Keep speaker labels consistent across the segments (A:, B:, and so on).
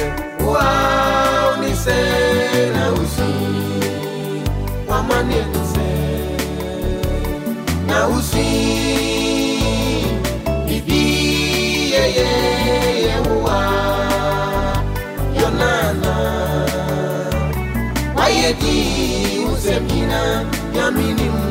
A: say, wow, ni say na usi. Wamani ni say na usi. Bibi ye wa yonana. Wayedi usemina yaminimu.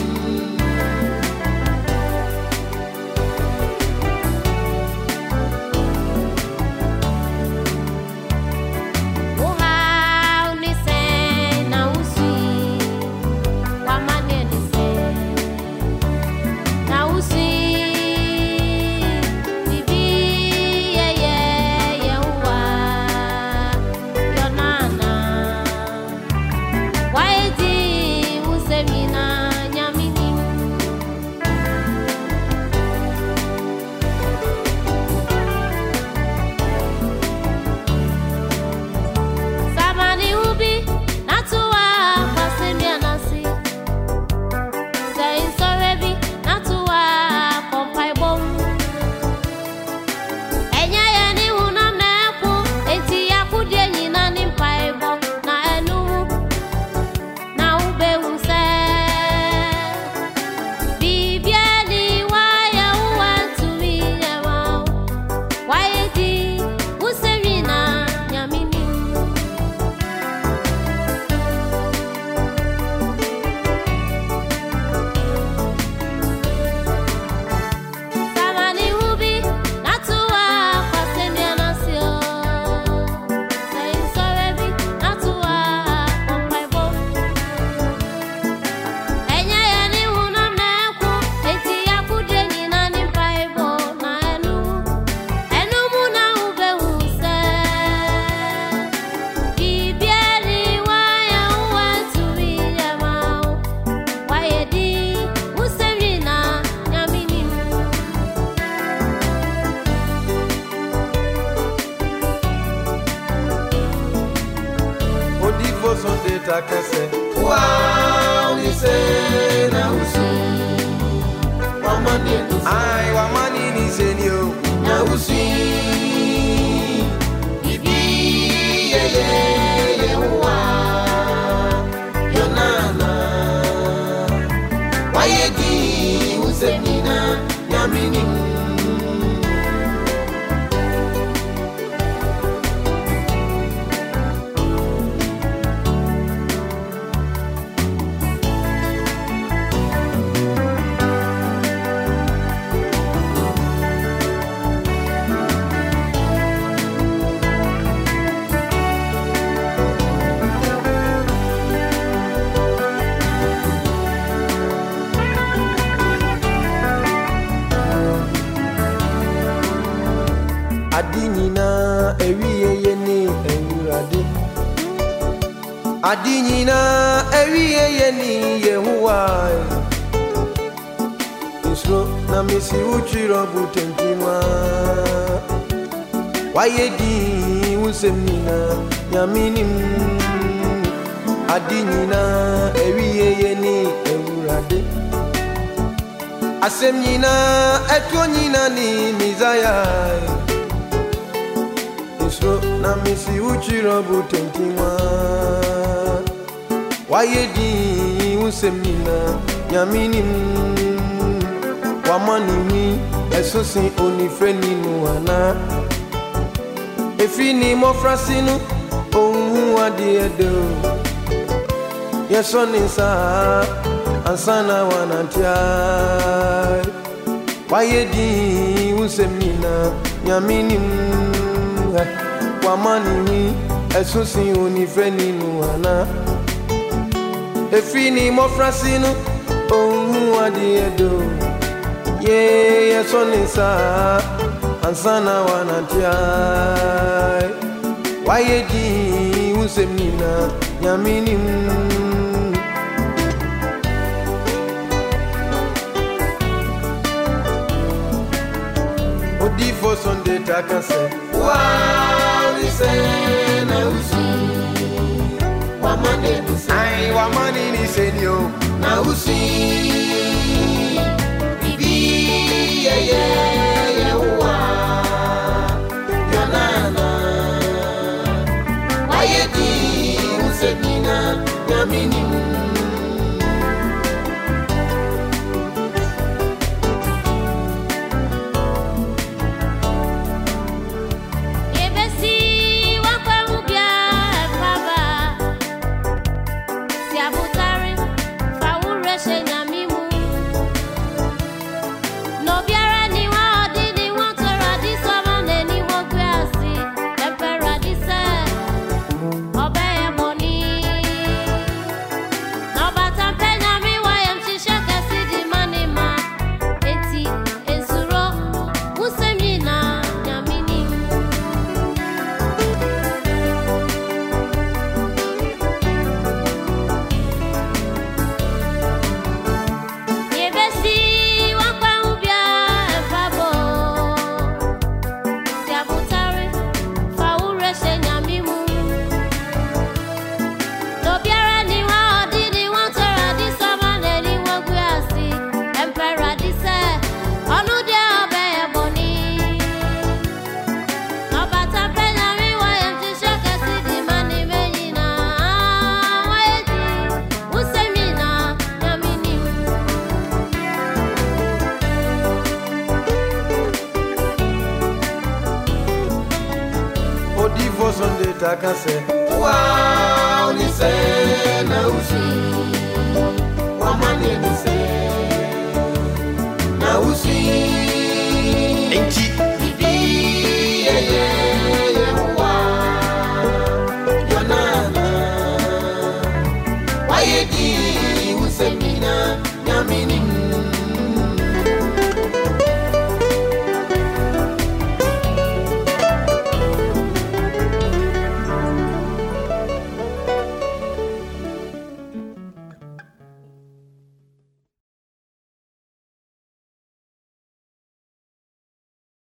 A: Sunday takase, wow, ni say na usi. Wamani ni say, ay, wamani ni say ni o na usi. Bibi ye wa yonana. Wayedi usemina yaminimu. Adinyina ewiye ni ewurade. Adinyina ewiye ni Yehowa. Isro na misi uchiro butentima. Wayedi usemina yaminim. Adinyina ewiye ni ewurade. Asemnyina etonyina ni Mizaya. Na misi uchiro butentima. Wayedi usemina yaminim. Wamani esosi onifreni nuana. Efini mofrasinu ohu adiedo. Yesoninsa ansana wanantia. Wayedi usemina yaminim. Wamani esusi onifreni nuana. Efini mofrasinu ohu adiedo. Ye yesoninsa ansana wanatia. Wayedi usemina yaminim. Odifo Sunday takase, wow, ni say na usi. Wamani ni say, ay, wamani ni say yo na usi. Bibi ye wa yonana. Takase, wow, ni se na usu.